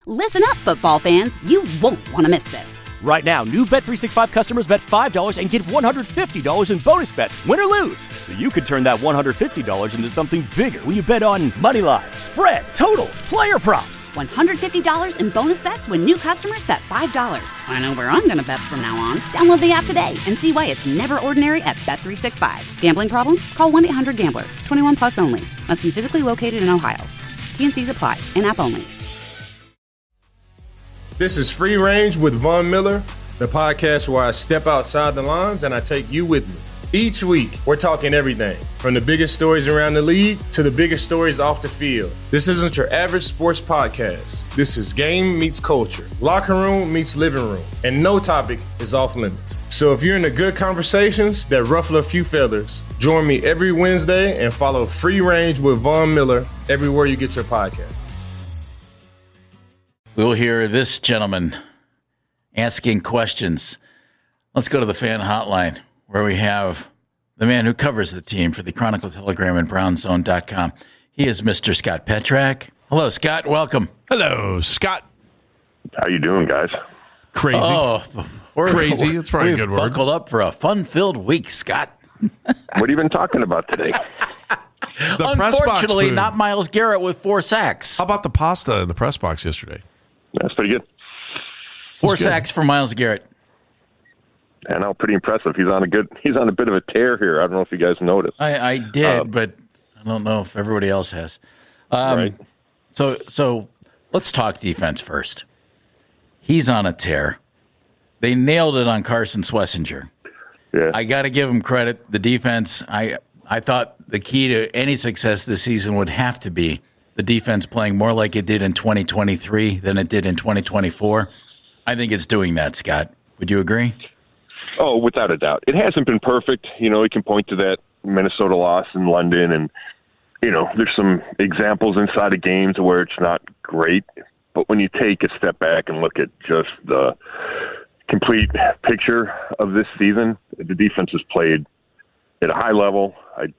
Listen up, football fans. You won't want to miss this. Right now, new Bet365 customers bet $5 and get $150 in bonus bets, win or lose. So you could turn that $150 into something bigger when you bet on money line, spread, totals, player props. $150 in bonus bets when new customers bet $5. I know where I'm going to bet from now on. Download the app today and see why it's never ordinary at Bet365. Gambling problem? Call 1-800-GAMBLER. 21 plus only. Must be physically located in Ohio. T&Cs apply. In-app only. This is Free Range with Von Miller, the podcast where I step outside the lines and I take you with me. Each week, we're talking everything from the biggest stories around the league to the biggest stories off the field. This isn't your average sports podcast. This is game meets culture, locker room meets living room, and no topic is off limits. So if you're into good conversations that ruffle a few feathers, join me every Wednesday and follow Free Range with Von Miller everywhere you get your podcast. We'll hear this gentleman asking questions. Let's go to the fan hotline where we have the man who covers the team for the Chronicle Telegram and BrownZone.com. He is Mr. Scott Petrak. Hello, Scott. Welcome. Hello, Scott. How you doing, guys? Crazy. Oh, crazy. That's probably a good we've word. buckled up for a fun-filled week, Scott. What have you been talking about today? The press box Unfortunately, food. not Myles Garrett with 4 sacks. How about the pasta in the press box yesterday? That's pretty good. 4 sacks for Myles Garrett. I know, pretty impressive. He's on a bit of a tear here. I don't know if you guys noticed. I did, but I don't know if everybody else has. Right. So let's talk defense first. He's on a tear. They nailed it on Carson Schlesinger. Yeah. I got to give him credit. The defense, I thought the key to any success this season would have to be the defense playing more like it did in 2023 than it did in 2024. I think it's doing that, Scott. Would you agree? Oh, without a doubt. It hasn't been perfect. You know, we can point to that Minnesota loss in London, and, you know, there's some examples inside of games where it's not great. But when you take a step back and look at just the complete picture of this season, the defense has played at a high level.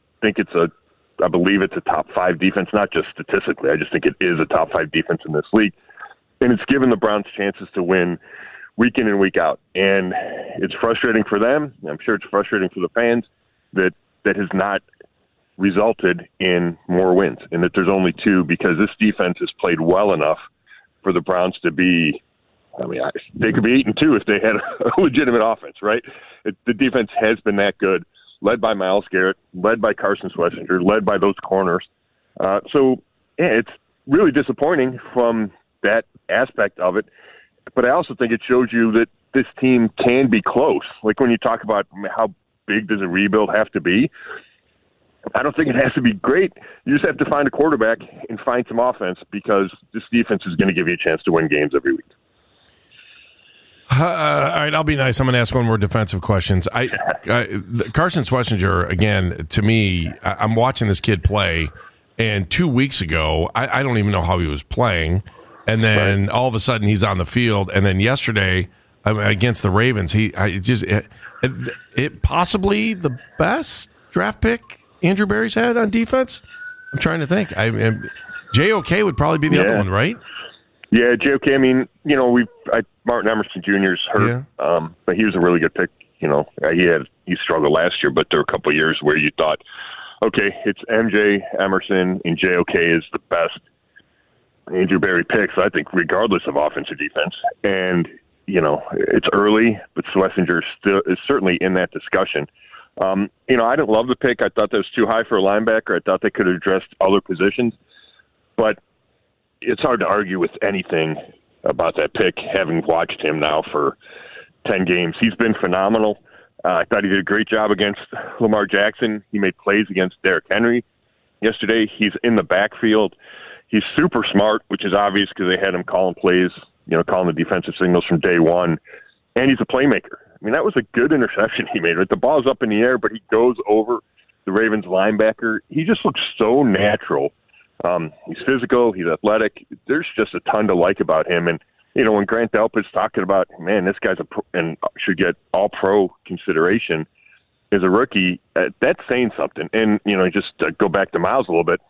I believe it's a top 5 defense, not just statistically. I just think it is a top 5 defense in this league. And it's given the Browns chances to win week in and week out. And it's frustrating for them. I'm sure it's frustrating for the fans that has not resulted in more wins and that there's only 2, because this defense has played well enough for the Browns to be, they could be 8-2 if they had a legitimate offense, right? The defense has been that good, led by Myles Garrett, led by Carson Schlesinger, led by those corners. It's really disappointing from that aspect of it. But I also think it shows you that this team can be close. Like when you talk about how big does a rebuild have to be, I don't think it has to be great. You just have to find a quarterback and find some offense, because this defense is going to give you a chance to win games every week. All right, I'll be nice. I'm going to ask one more defensive questions. Carson Schlesinger, again, to me, I'm watching this kid play, and 2 weeks ago, I don't even know how he was playing, and then all of a sudden he's on the field, and then yesterday against the Ravens, it possibly the best draft pick Andrew Berry's had on defense. I'm trying to think. JOK would probably be the other one, right? Yeah, JOK. I mean, you know, Martin Emerson Jr. is hurt, but he was a really good pick. You know, he struggled last year, but there were a couple of years where you thought, okay, it's MJ, Emerson, and JOK is the best Andrew Berry picks, I think, regardless of offense or defense. And, you know, it's early, but Schlesinger is certainly in that discussion. You know, I didn't love the pick. I thought that was too high for a linebacker. I thought they could have addressed other positions. But it's hard to argue with anything about that pick, having watched him now for 10 games. He's been phenomenal. I thought he did a great job against Lamar Jackson. He made plays against Derrick Henry yesterday. He's in the backfield. He's super smart, which is obvious because they had him calling plays, you know, calling the defensive signals from day one. And he's a playmaker. I mean, that was a good interception he made. Right? The ball's up in the air, but he goes over the Ravens linebacker. He just looks so natural. He's physical. He's athletic. There's just a ton to like about him. And, you know, when Grant Delpit's talking about, man, this guy's and should get all-pro consideration as a rookie, that's saying something. And, you know, just to go back to Myles a little bit,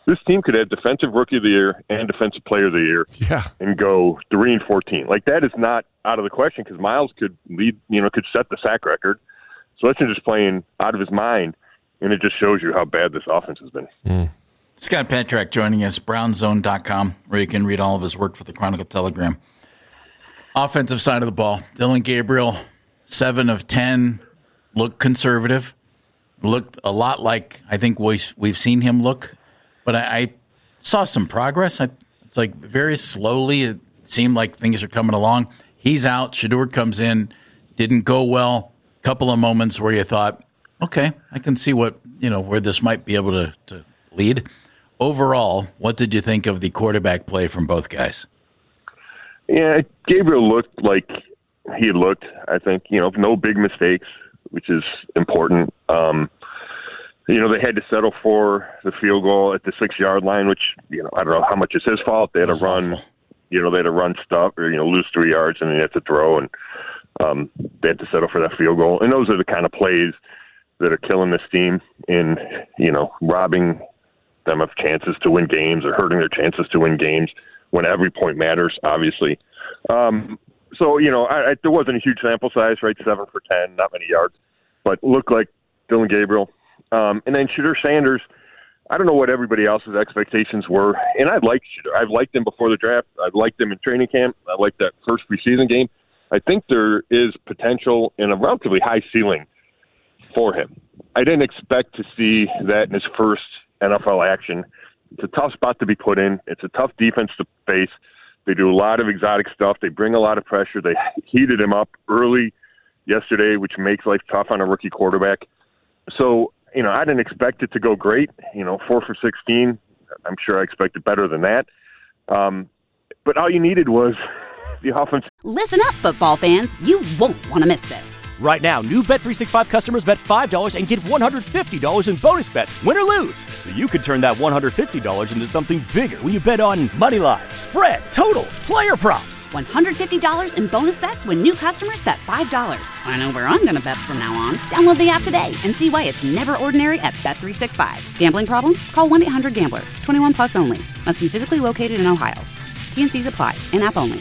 this team could have Defensive Rookie of the Year and Defensive Player of the Year and go 3-14. Like, that is not out of the question because Miles could lead, could set the sack record. Sletchen just playing out of his mind, and it just shows you how bad this offense has been. Scott Petrak joining us, brownzone.com, where you can read all of his work for the Chronicle Telegram. Offensive side of the ball, Dillon Gabriel, 7 of 10, looked conservative, looked a lot like I think we've seen him look, but I saw some progress. It's like very slowly, it seemed like things are coming along. He's out, Shedeur comes in, didn't go well. Couple of moments where you thought, okay, I can see where this might be able to lead. Overall, what did you think of the quarterback play from both guys? Yeah, Gabriel looked like he looked, I think, no big mistakes, which is important. They had to settle for the field goal at the 6-yard line, which, I don't know how much is his fault. They had to run, awful. They had to run stuff or, lose 3 yards and then they had to throw and they had to settle for that field goal. And those are the kind of plays that are killing this team in, robbing them of chances to win games or hurting their chances to win games when every point matters, obviously. So, there wasn't a huge sample size, right? 7 for 10, not many yards, but looked like Dillon Gabriel. And then Shedeur Sanders, I don't know what everybody else's expectations were. And I liked Shedeur. I've liked him before the draft. I've liked him in training camp. I liked that first preseason game. I think there is potential and a relatively high ceiling for him. I didn't expect to see that in his first NFL action. It's a tough spot to be put in. It's a tough defense to face. They do a lot of exotic stuff. They bring a lot of pressure. They heated him up early yesterday, which makes life tough on a rookie quarterback. So, I didn't expect it to go great. 4 for 16. I'm sure I expected better than that. But all you needed was the offense. Listen up, football fans. You won't want to miss this. Right now, new Bet365 customers bet $5 and get $150 in bonus bets, win or lose. So you could turn that $150 into something bigger when you bet on money line, spread, totals, player props. $150 in bonus bets when new customers bet $5. I know where I'm going to bet from now on. Download the app today and see why it's never ordinary at Bet365. Gambling problem? Call 1-800-GAMBLER. 21 plus only. Must be physically located in Ohio. T&Cs apply. In-app only.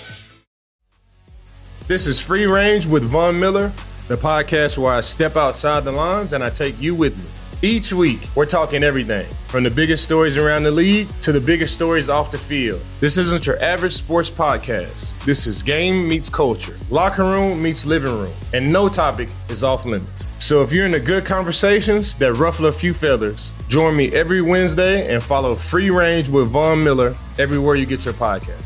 This is Free Range with Von Miller, the podcast where I step outside the lines and I take you with me. Each week, we're talking everything from the biggest stories around the league to the biggest stories off the field. This isn't your average sports podcast. This is game meets culture, locker room meets living room, and no topic is off limits. So if you're into good conversations that ruffle a few feathers, join me every Wednesday and follow Free Range with Von Miller everywhere you get your podcast.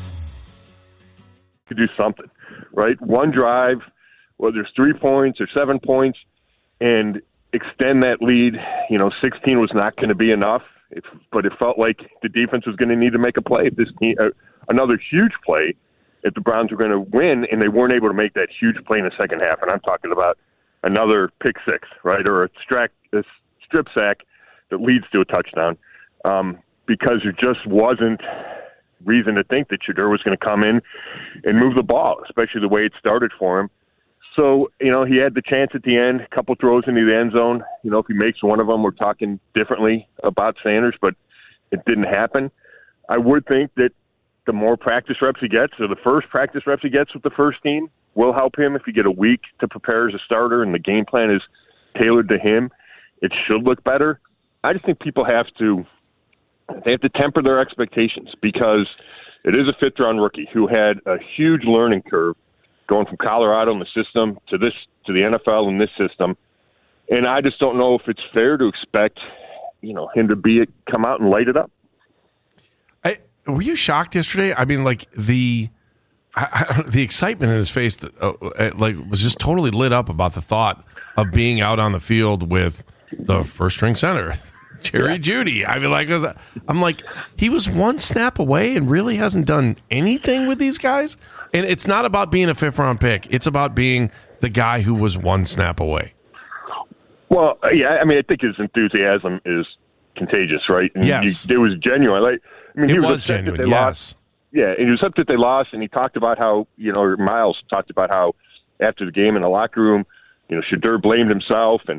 To do something. Right? One drive, whether it's 3 points or 7 points, and extend that lead. 16 was not going to be enough, but it felt like the defense was going to need to make a play. If this team, another huge play, if the Browns were going to win, and they weren't able to make that huge play in the second half. And I'm talking about another pick six, right, or a strip sack that leads to a touchdown, because there just wasn't reason to think that Shedeur was going to come in and move the ball, especially the way it started for him. So, he had the chance at the end, a couple throws into the end zone. If he makes one of them, we're talking differently about Sanders, but it didn't happen. I would think that the more practice reps he gets, or the first practice reps he gets with the first team, will help him. If you get a week to prepare as a starter and the game plan is tailored to him, it should look better. I just think people have to temper their expectations, because it is a fifth-round rookie who had a huge learning curve going from Colorado in the system to the NFL in this system. And I just don't know if it's fair to expect, him to come out and light it up. Were you shocked yesterday? I mean, like the excitement in his face was just totally lit up about the thought of being out on the field with the first-string center, Jerry Jeudy. I mean, I'm like, he was one snap away and really hasn't done anything with these guys. And it's not about being a fifth-round pick. It's about being the guy who was one snap away. Well, yeah, I mean, I think his enthusiasm is contagious, right? And yes. It was genuine. It was genuine, yes. Yeah, and he was upset that they lost, and he talked about how, Miles talked about how after the game in the locker room, Shedeur blamed himself, and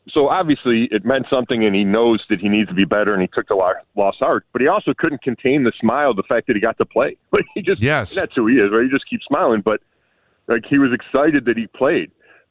So obviously it meant something, and he knows that he needs to be better, and he took the lost art. But he also couldn't contain the smile, the fact that he got to play. Like he just, yes, that's who he is, right? He just keeps smiling. But like he was excited that he played.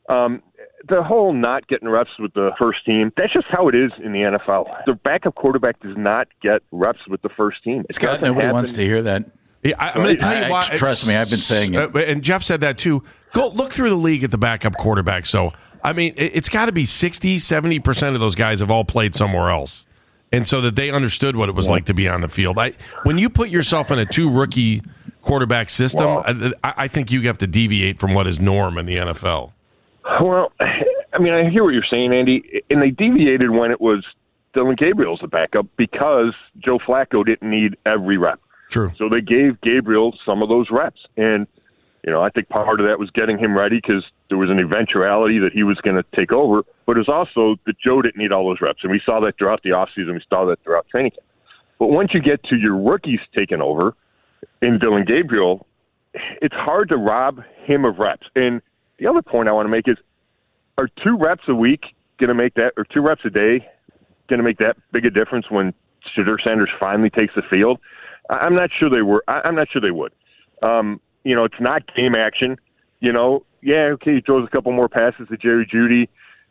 The whole not getting reps with the first team, that's just how it is in the NFL. The backup quarterback does not get reps with the first team. Scott, nobody wants to hear that. Yeah, I'm going to tell you why. Trust me, I've been saying it. And Jeff said that too. Go look through the league at the backup quarterback. So, I mean, it's got to be 60, 70% of those guys have all played somewhere else. And so that they understood what it was like to be on the field. When you put yourself in a 2-rookie quarterback system, I think you have to deviate from what is norm in the NFL. Well, I mean, I hear what you're saying, Andy. And they deviated when it was Dylan Gabriel as the backup because Joe Flacco didn't need every rep. True. So they gave Gabriel some of those reps. And, I think part of that was getting him ready because there was an eventuality that he was going to take over. But it was also that Joe didn't need all those reps. And we saw that throughout the offseason. We saw that throughout training camp. But once you get to your rookies taking over in Dylan Gabriel, it's hard to rob him of reps. And the other point I want to make is, are 2 reps a week going to make that, or 2 reps a day going to make that big a difference when Shedeur Sanders finally takes the field? I'm not sure they were. I'm not sure they would. It's not game action. He throws a couple more passes to Jerry Jeudy.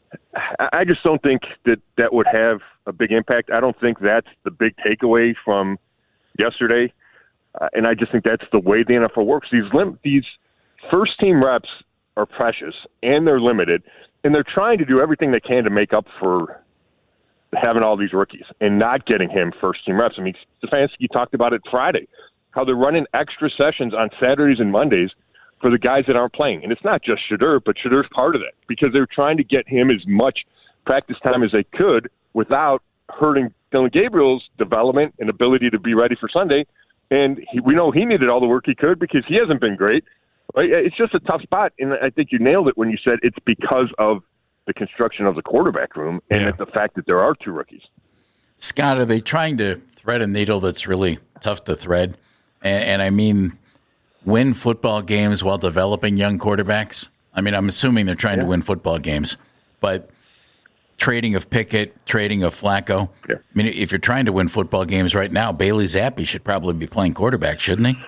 I just don't think that would have a big impact. I don't think that's the big takeaway from yesterday. And I just think that's the way the NFL works. These first-team reps are precious, and they're limited, and they're trying to do everything they can to make up for having all these rookies and not getting him first-team reps. I mean, Stefanski talked about it Friday, how they're running extra sessions on Saturdays and Mondays for the guys that aren't playing. And it's not just Shedeur, but Shedeur's part of that because they're trying to get him as much practice time as they could without hurting Dylan Gabriel's development and ability to be ready for Sunday. And we know he needed all the work he could because he hasn't been great. It's just a tough spot, and I think you nailed it when you said it's because of the construction of the quarterback room and the fact that there are 2 rookies. Scott, are they trying to thread a needle that's really tough to thread? And I mean, win football games while developing young quarterbacks? I mean, I'm assuming they're trying to win football games, but trading of Pickett, trading of Flacco. Yeah. I mean, if you're trying to win football games right now, Bailey Zappi should probably be playing quarterback, shouldn't he?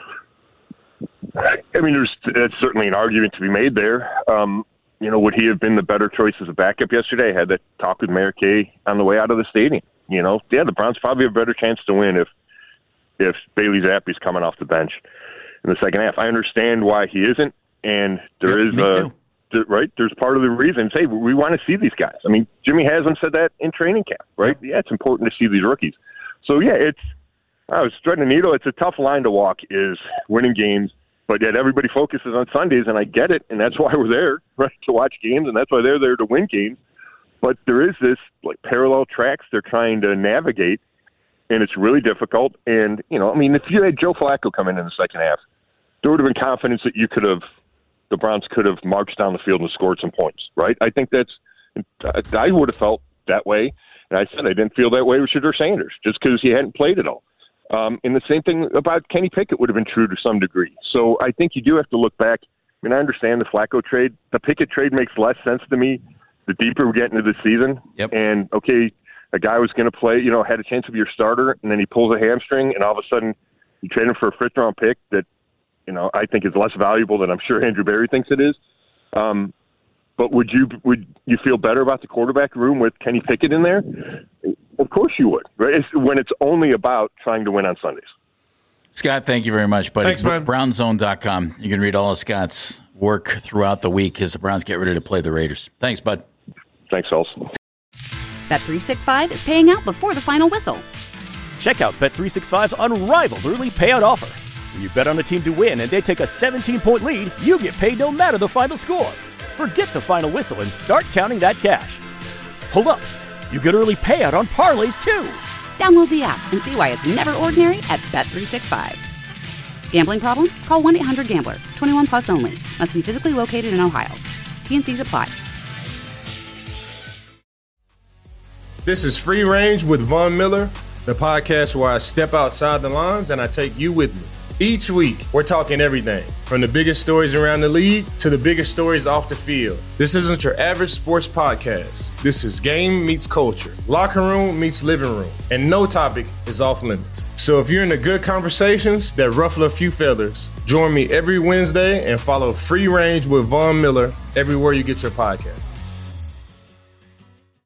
I mean, that's certainly an argument to be made there. Would he have been the better choice as a backup yesterday? I had that talk with Mayor Kay on the way out of the stadium. The Browns probably have a better chance to win if Bailey Zappi's coming off the bench in the second half. I understand why he isn't, and there's part of the reason. Hey, we want to see these guys. I mean, Jimmy Haslam said that in training camp, right? Yeah, it's important to see these rookies. So, I was threading a needle. It's a tough line to walk, is winning games, but yet everybody focuses on Sundays, and I get it, and that's why we're there, right, to watch games, and that's why they're there to win games. But there is this parallel tracks they're trying to navigate, and it's really difficult. And, if you had Joe Flacco come in the second half, there would have been confidence that the Browns could have marched down the field and scored some points, right? I think I would have felt that way. And I said I didn't feel that way with Shedeur Sanders just because he hadn't played at all. And the same thing about Kenny Pickett would have been true to some degree. So I think you do have to look back. I mean, I understand the Flacco trade. The Pickett trade makes less sense to me the deeper we get into the season. Yep. And, a guy was going to play, had a chance to be your starter, and then he pulls a hamstring, and all of a sudden you trade him for a fifth-round pick that, I think is less valuable than I'm sure Andrew Berry thinks it is. But would you feel better about the quarterback room with Kenny Pickett in there? Of course you would, right? When it's only about trying to win on Sundays. Scott, thank you very much, buddy. Thanks, man. BrownsZone.com. You can read all of Scott's work throughout the week as the Browns get ready to play the Raiders. Thanks, bud. Thanks, Hulse. Bet365 is paying out before the final whistle. Check out Bet365's unrivaled early payout offer. When you bet on a team to win and they take a 17-point lead, you get paid no matter the final score. Forget the final whistle and start counting that cash. Hold up. You get early payout on parlays, too. Download the app and see why it's never ordinary at Bet365. Gambling problem? Call 1-800-GAMBLER. 21 plus only. Must be physically located in Ohio. T&Cs apply. This is Free Range with Von Miller, the podcast where I step outside the lines and I take you with me. Each week, we're talking everything from the biggest stories around the league to the biggest stories off the field. This isn't your average sports podcast. This is game meets culture, locker room meets living room, and no topic is off limits. So if you're into good conversations that ruffle a few feathers, join me every Wednesday and follow Free Range with Von Miller everywhere you get your podcast.